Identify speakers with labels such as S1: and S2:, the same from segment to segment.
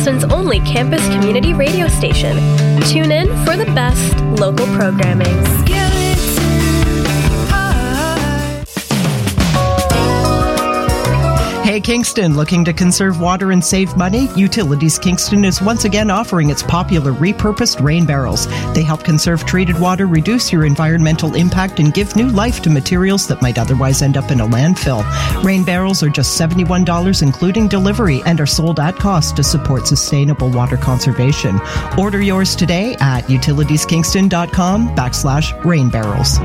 S1: Kingston's only campus community radio station. Tune in for the best local programming.
S2: Hey Kingston, looking to conserve water and save money? Utilities Kingston is once again offering its popular repurposed rain barrels. They help conserve treated water, reduce your environmental impact, and give new life to materials that might otherwise end up in a landfill. Rain barrels are just $71 including delivery and are sold at cost to support sustainable water conservation. Order yours today at utilitieskingston.com/rain barrels.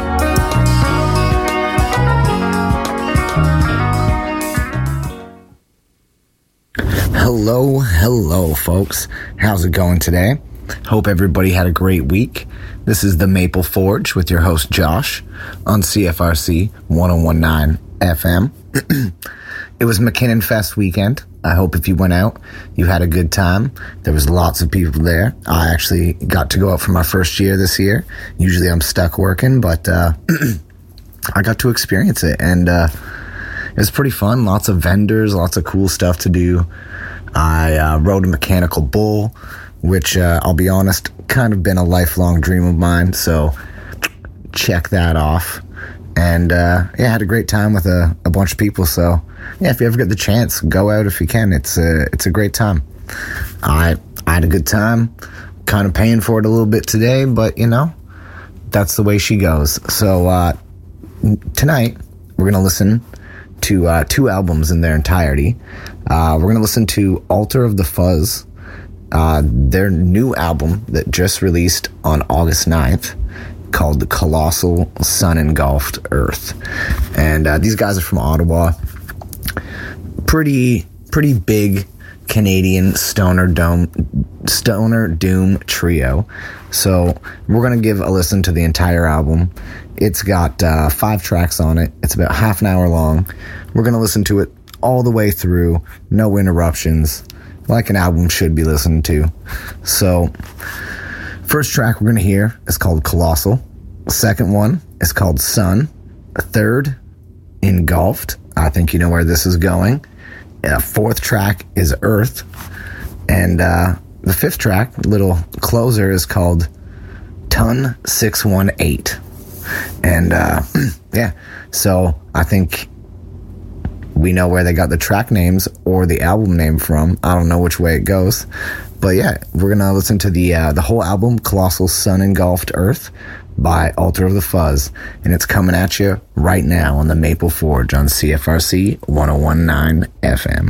S3: Hello, folks. How's it going today? Hope everybody had a great week. This is the Maple Forge with your host, Josh, on CFRC 1019 FM. It was McKinnon Fest weekend. I hope if you went out, you had a good time. There was lots of people there. I actually got to go out for my first year this year. Usually I'm stuck working, but I got to experience it, and it was pretty fun. Lots of vendors, lots of cool stuff to do. I rode a mechanical bull, which I'll be honest, kind of been a lifelong dream of mine, so check that off. And yeah, I had a great time with a bunch of people, so yeah, if you ever get the chance, go out if you can. It's a great time. I had a good time, kind of paying for it a little bit today, but you know, that's the way she goes. So tonight, we're going to listen to two albums in their entirety. We're going to listen to Altar of the Fuzz, their new album that just released on August 9th, called The Colossal Sun Engulfed Earth. And these guys are from Ottawa. Pretty big Canadian stoner doom trio. So we're going to give a listen to the entire album. It's got 5 tracks on it. It's about half an hour long. We're going to listen to it all the way through, no interruptions, like an album should be listened to. So, first track we're going to hear is called Colossal. The second one is called Sun. The third, Engulfed. I think you know where this is going. Fourth track is Earth. And the fifth track, little closer, is called Ton 618. And yeah, so I think we know where they got the track names or the album name from. I don't know which way it goes, but yeah, we're gonna listen to the whole album, Colossal Sun Engulfed Earth by Altar of the Fuzz, and it's coming at you right now on the Maple Forge on CFRC 1019 FM.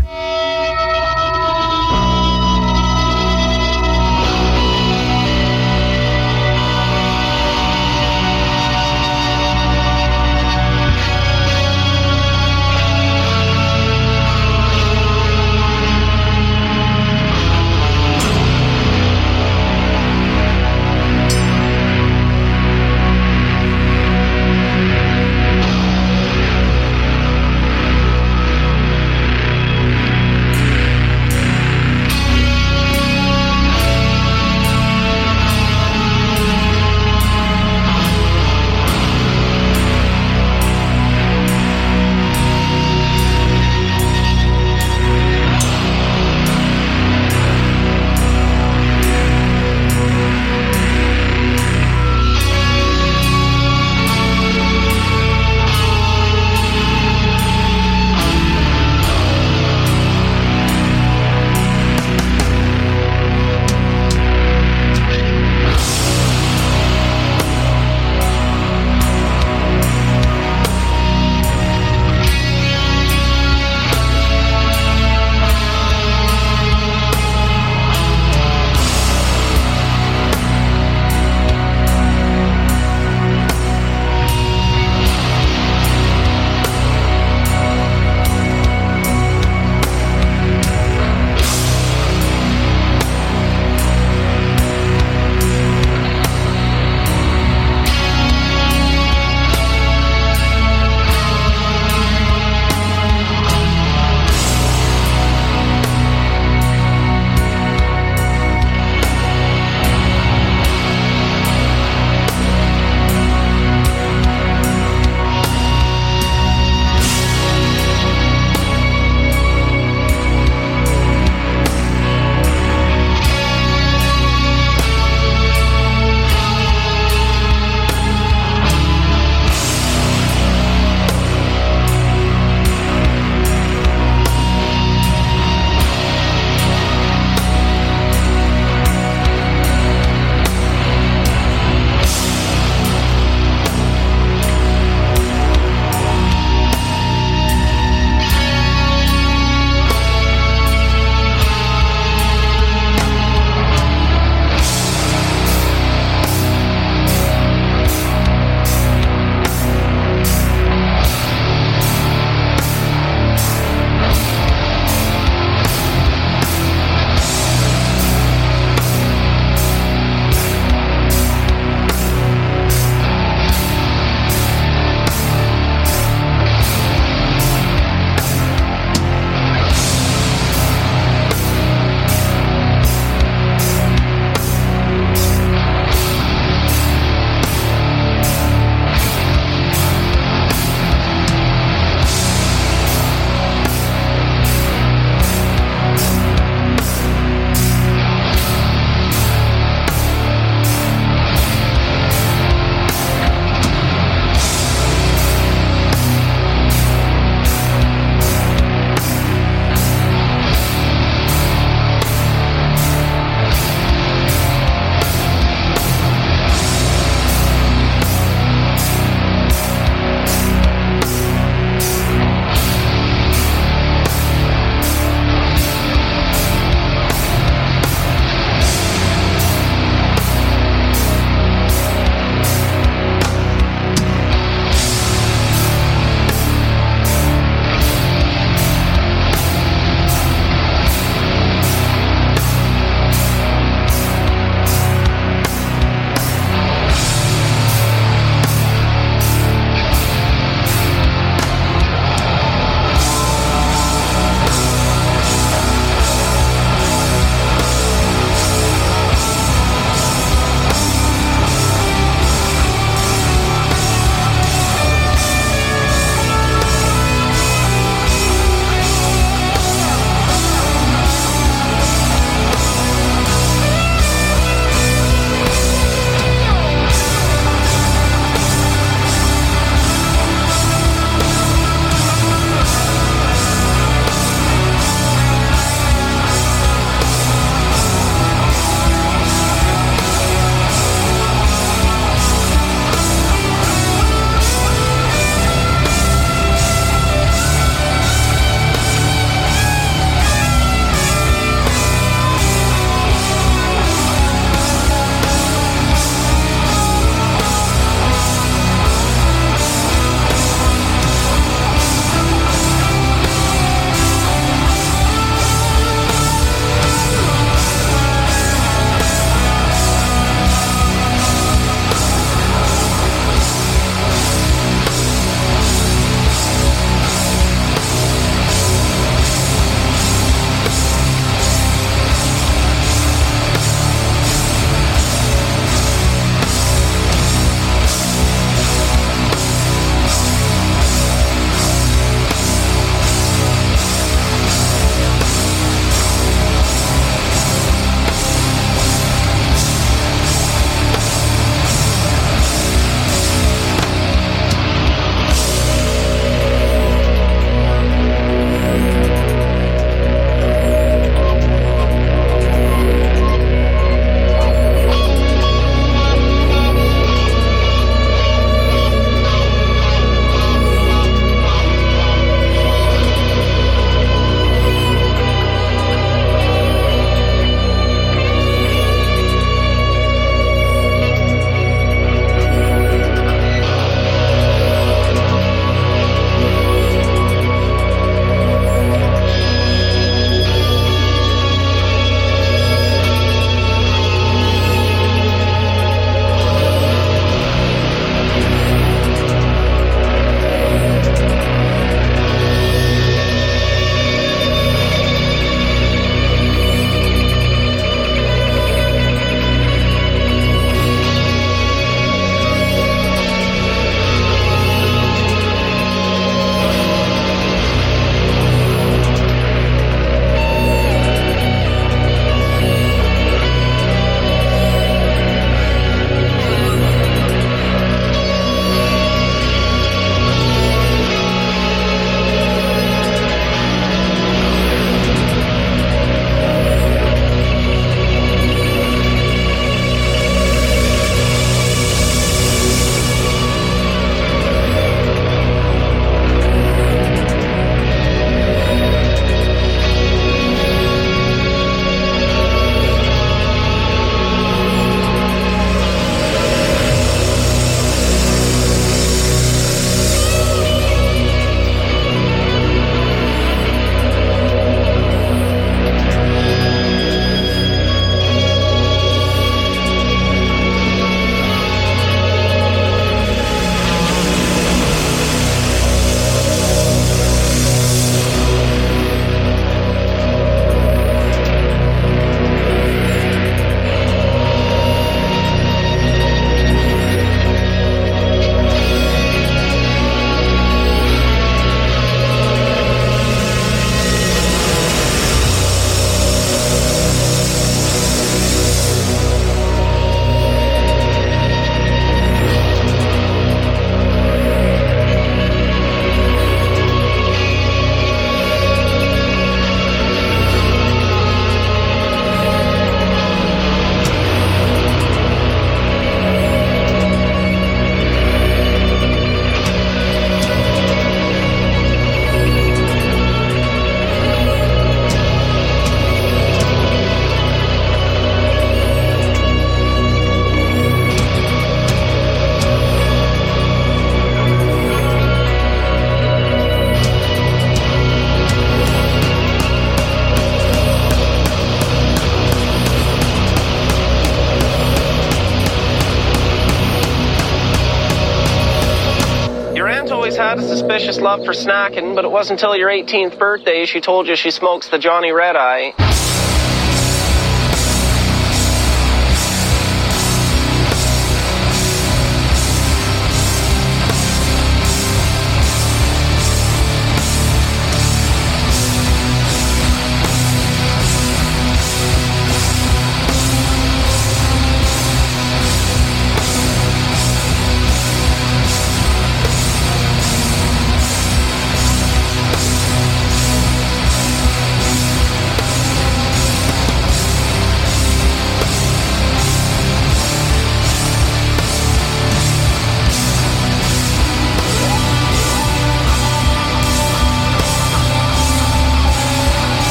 S4: had a suspicious love for snacking, but it wasn't until your 18th birthday she told you she smokes the Johnny Red Eye.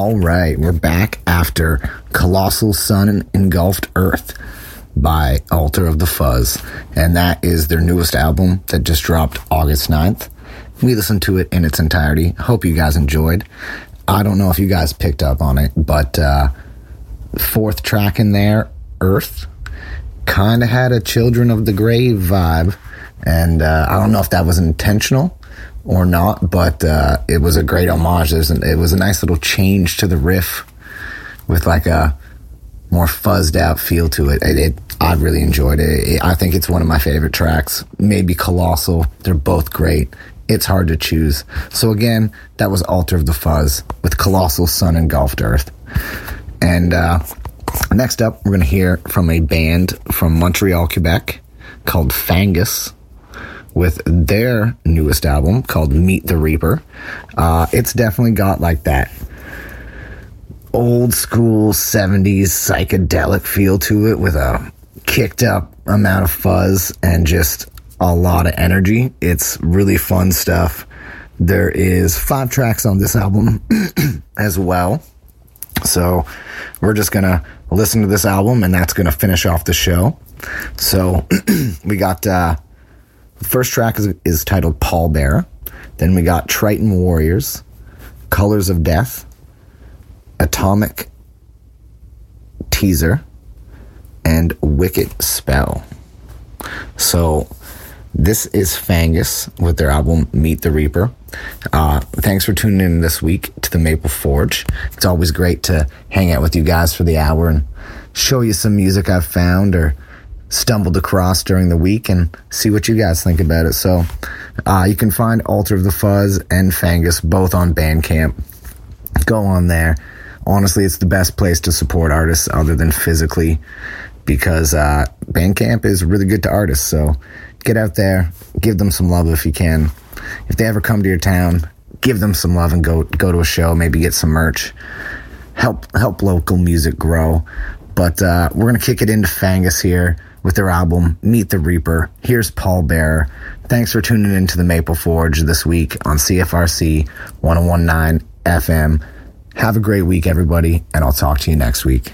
S3: All right, we're back after Colossal Sun Engulfed Earth by Altar of the Fuzz, and that is their newest album that just dropped August 9th. We listened to it in its entirety. Hope you guys enjoyed. I don't know if you guys picked up on it, but fourth track in there, Earth, kind of had a Children of the Grave vibe, and I don't know if that was intentional or not, but it was a great homage. It was a nice little change to the riff with like a more fuzzed out feel to it. I really enjoyed it. I think it's one of my favorite tracks. Maybe Colossal. They're both great. It's hard to choose. So again, that was Altar of the Fuzz with Colossal Sun Engulfed Earth. And next up, we're going to hear from a band from Montreal, Quebec called Fangus, with their newest album called Meet the Reaper. It's definitely got like that old school 70s psychedelic feel to it with a kicked up amount of fuzz and just a lot of energy. It's really fun stuff. There is 5 tracks on this album as well. So we're just going to listen to this album and that's going to finish off the show. So we got... the first track is titled Pallbearer. Then we got Triton Warriors, Colors of Death, Atomic Teaser, and Wicked Spell. So this is Fangus with their album Meet the Reaper. Thanks for tuning in this week to the Maple Forge. It's always great to hang out with you guys for the hour and show you some music I've found or stumbled across during the week and see what you guys think about it. So you can find Altar of the Fuzz and Fangus both on Bandcamp. Go on there. Honestly, it's the best place to support artists other than physically, because Bandcamp is really good to artists. So get out there, give them some love if you can. If they ever come to your town, give them some love and go to a show, maybe get some merch. Help local music grow. But we're going to kick it into Fangus here with their album, Meet the Reaper. Here's Pallbearer. Thanks for tuning in to the Maple Forge this week on CFRC 101.9 FM. Have a great week, everybody, and I'll talk to you next week.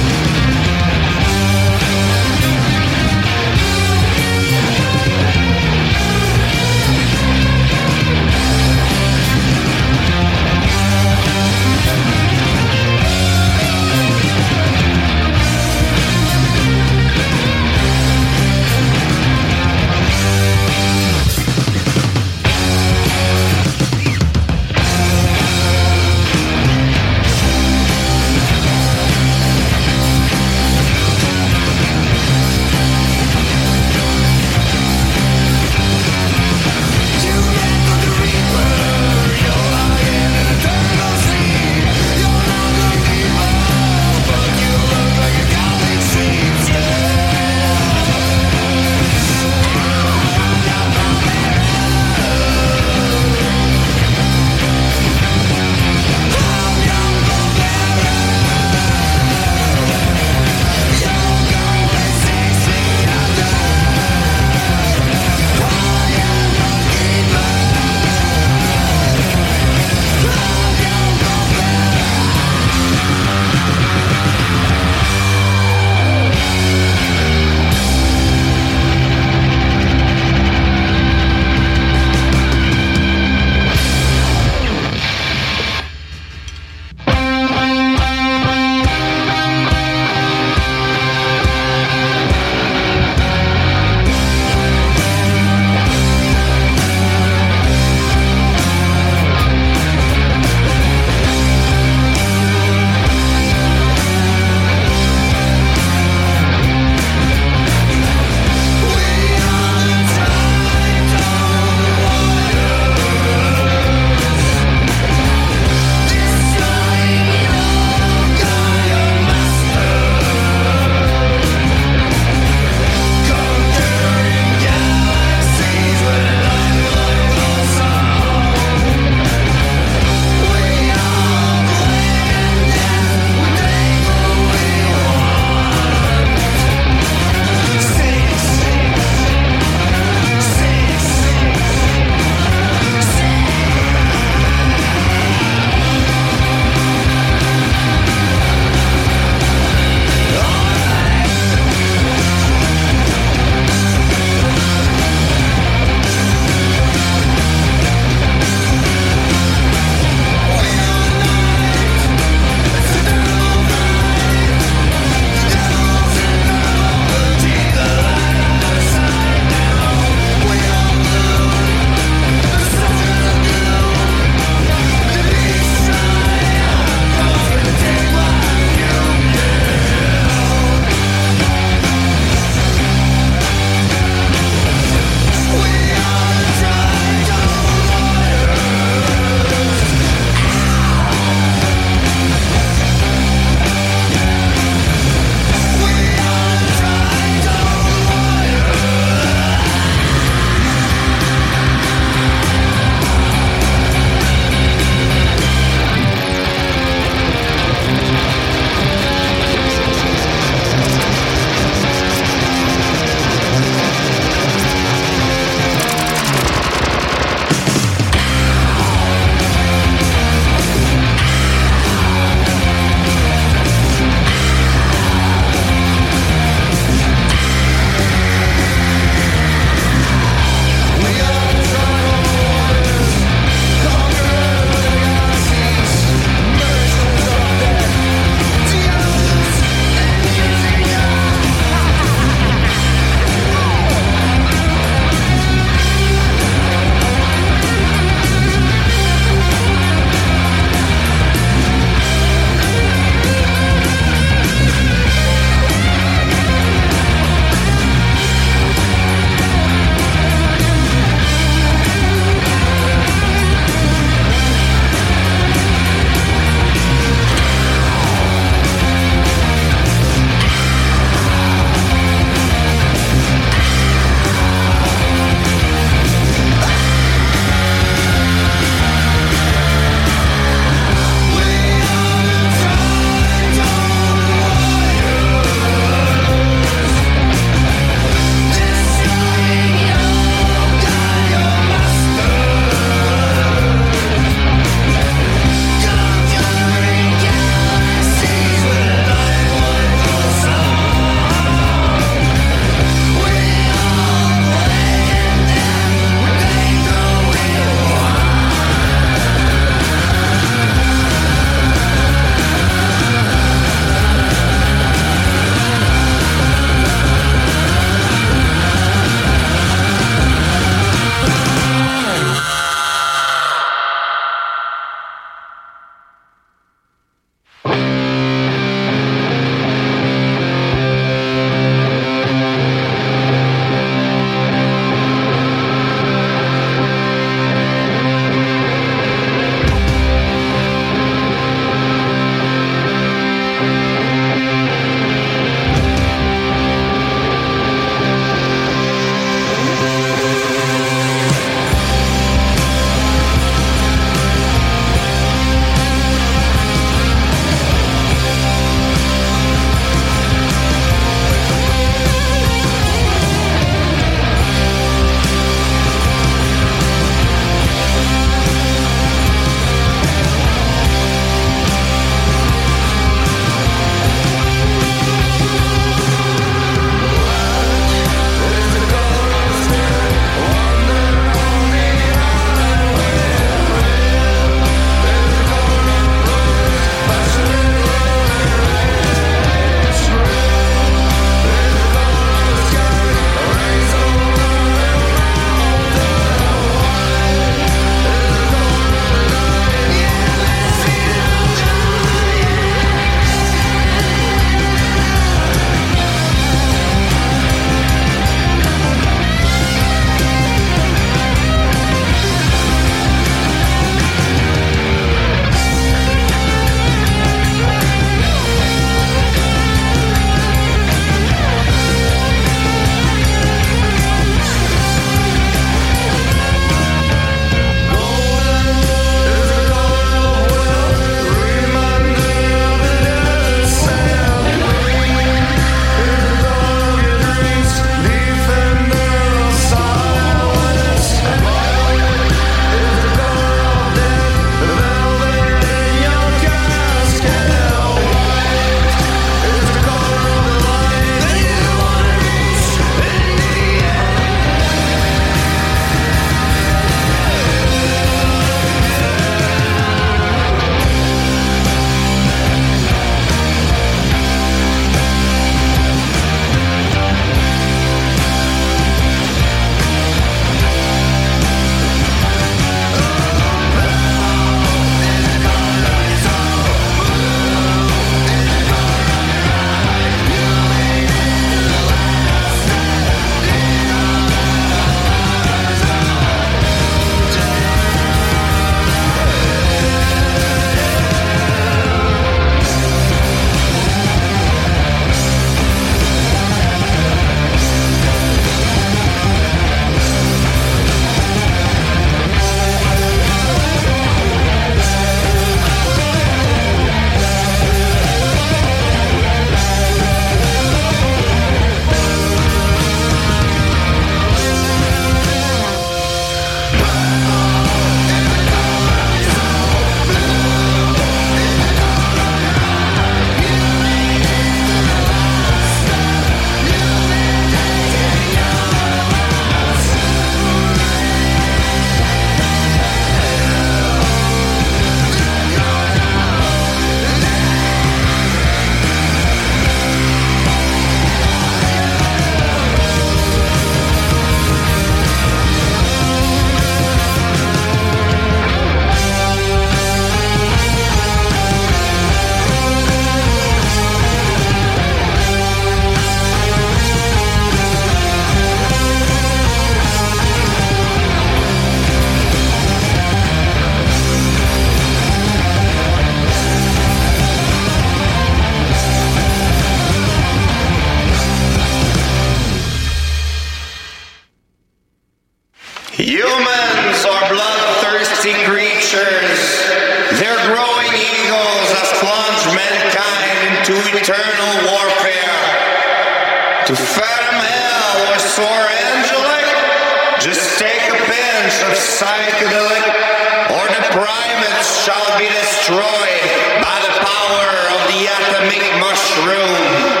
S5: Humans are bloodthirsty creatures. They're growing eagles that plunge mankind into eternal warfare. To fathom hell or soar angelic, just take a pinch of psychedelic, or the primates shall be destroyed by the power of the atomic mushroom.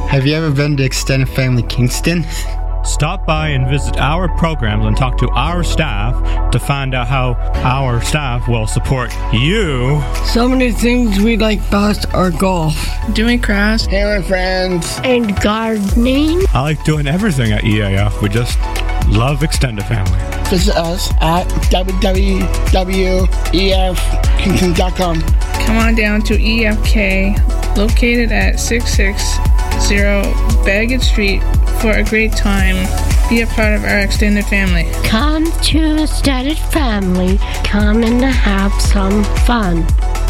S6: Have you ever been to Extended Family Kingston?
S7: Stop by and visit our programs and talk to our staff to find out how our staff will support you.
S8: Some of the things we like best are golf,
S9: doing crafts,
S10: hanging with friends,
S8: and gardening.
S7: I like doing everything at EAF. We just love Extended Family.
S10: Visit us at www.efkingston.com.
S9: Come on down to EFK, located at 660 Baggett Street, for a great time. Be a part of our extended family.
S8: Come to Extended Family. Come and have some fun.